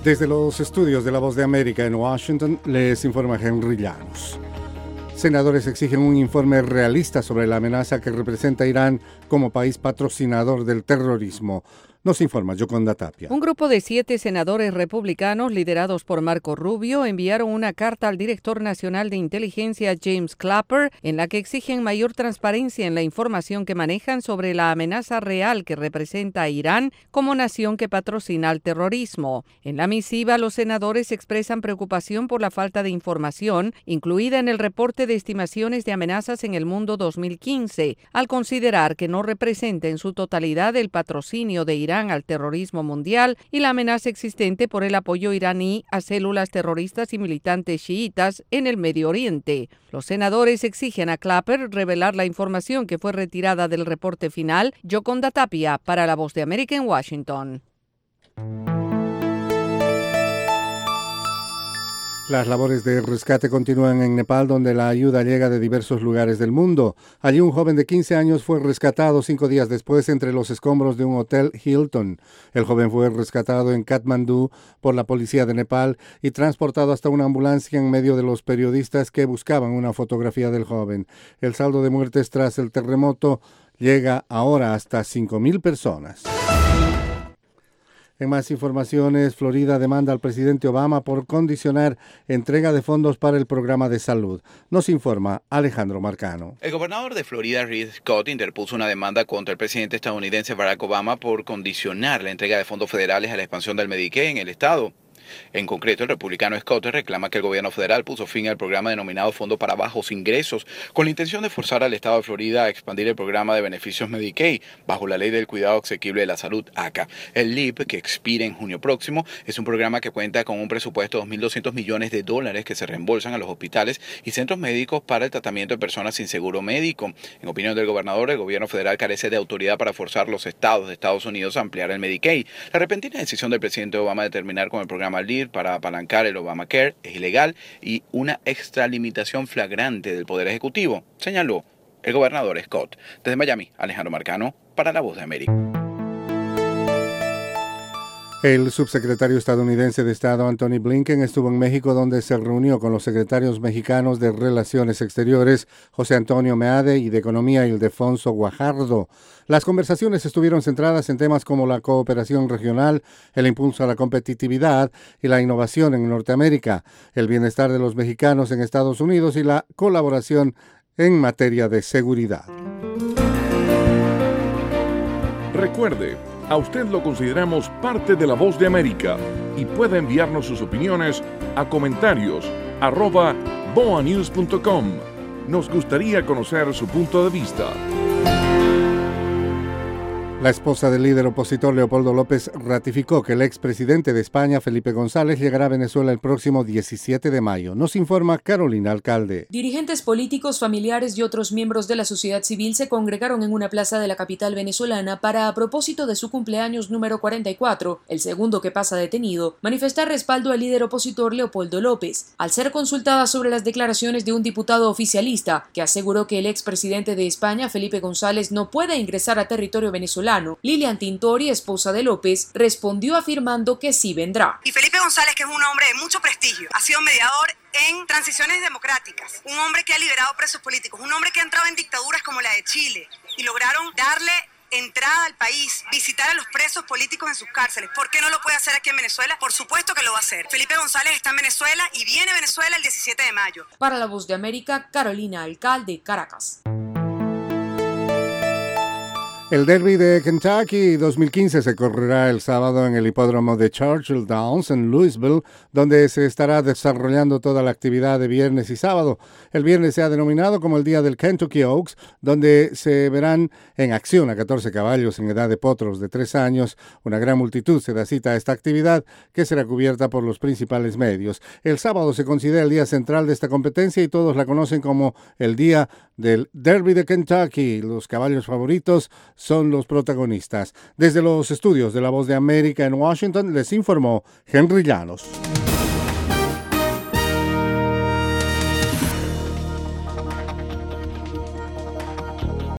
Desde los estudios de La Voz de América en Washington, les informa Henry Llanos. Senadores exigen un informe realista sobre la amenaza que representa Irán como país patrocinador del terrorismo. Nos informa Yoconda Tapia. Un grupo de 7 senadores republicanos, liderados por Marco Rubio, enviaron una carta al director nacional de inteligencia James Clapper, en la que exigen mayor transparencia en la información que manejan sobre la amenaza real que representa a Irán como nación que patrocina el terrorismo. En la misiva, los senadores expresan preocupación por la falta de información, incluida en el reporte de estimaciones de amenazas en el mundo 2015, al considerar que no representa en su totalidad el patrocinio de Irán al terrorismo mundial y la amenaza existente por el apoyo iraní a células terroristas y militantes chiitas en el Medio Oriente. Los senadores exigen a Clapper revelar la información que fue retirada del reporte final. Yoconda Tapia, para La Voz de América en Washington. Las labores de rescate continúan en Nepal, donde la ayuda llega de diversos lugares del mundo. Allí un joven de 15 años fue rescatado 5 días después entre los escombros de un hotel Hilton. El joven fue rescatado en Katmandú por la policía de Nepal y transportado hasta una ambulancia en medio de los periodistas que buscaban una fotografía del joven. El saldo de muertes tras el terremoto llega ahora hasta 5,000 personas. En más informaciones, Florida demanda al presidente Obama por condicionar entrega de fondos para el programa de salud. Nos informa Alejandro Marcano. El gobernador de Florida, Rick Scott, interpuso una demanda contra el presidente estadounidense Barack Obama por condicionar la entrega de fondos federales a la expansión del Medicaid en el estado. En concreto, el republicano Scott reclama que el gobierno federal puso fin al programa denominado Fondo para Bajos Ingresos, con la intención de forzar al estado de Florida a expandir el programa de beneficios Medicaid bajo la Ley del Cuidado Asequible de la Salud, ACA. El LIP, que expira en junio próximo, es un programa que cuenta con un presupuesto de $2.200 millones que se reembolsan a los hospitales y centros médicos para el tratamiento de personas sin seguro médico. En opinión del gobernador, el gobierno federal carece de autoridad para forzar a los estados de Estados Unidos a ampliar el Medicaid. La repentina decisión del presidente Obama de terminar con el programa LIP para apalancar el Obamacare es ilegal y una extralimitación flagrante del Poder Ejecutivo, señaló el gobernador Scott. Desde Miami, Alejandro Marcano, para La Voz de América. El subsecretario estadounidense de Estado Antony Blinken estuvo en México, donde se reunió con los secretarios mexicanos de Relaciones Exteriores, José Antonio Meade, y de Economía, Ildefonso Guajardo. Las conversaciones estuvieron centradas en temas como la cooperación regional, el impulso a la competitividad y la innovación en Norteamérica, el bienestar de los mexicanos en Estados Unidos y la colaboración en materia de seguridad. Recuerde, a usted lo consideramos parte de La Voz de América y puede enviarnos sus opiniones a comentarios@boanews.com. Nos gustaría conocer su punto de vista. La esposa del líder opositor Leopoldo López ratificó que el expresidente de España, Felipe González, llegará a Venezuela el próximo 17 de mayo. Nos informa Carolina Alcalde. Dirigentes políticos, familiares y otros miembros de la sociedad civil se congregaron en una plaza de la capital venezolana para, a propósito de su cumpleaños número 44, el segundo que pasa detenido, manifestar respaldo al líder opositor Leopoldo López. Al ser consultada sobre las declaraciones de un diputado oficialista que aseguró que el expresidente de España, Felipe González, no puede ingresar a territorio venezolano, Lilian Tintori, esposa de López, respondió afirmando que sí vendrá. Y Felipe González, que es un hombre de mucho prestigio, ha sido mediador en transiciones democráticas, un hombre que ha liberado presos políticos, un hombre que ha entrado en dictaduras como la de Chile y lograron darle entrada al país, visitar a los presos políticos en sus cárceles. ¿Por qué no lo puede hacer aquí en Venezuela? Por supuesto que lo va a hacer. Felipe González está en Venezuela y viene a Venezuela el 17 de mayo. Para La Voz de América, Carolina Alcalde, Caracas. El Derby de Kentucky 2015 se correrá el sábado en el hipódromo de Churchill Downs en Louisville, donde se estará desarrollando toda la actividad de viernes y sábado. El viernes se ha denominado como el Día del Kentucky Oaks, donde se verán en acción a 14 caballos en edad de potros de 3 años. Una gran multitud se da cita a esta actividad, que será cubierta por los principales medios. El sábado se considera el día central de esta competencia y todos la conocen como el Día del Derby de Kentucky. Los caballos favoritos son los protagonistas. Desde los estudios de La Voz de América en Washington, les informó Henry Llanos.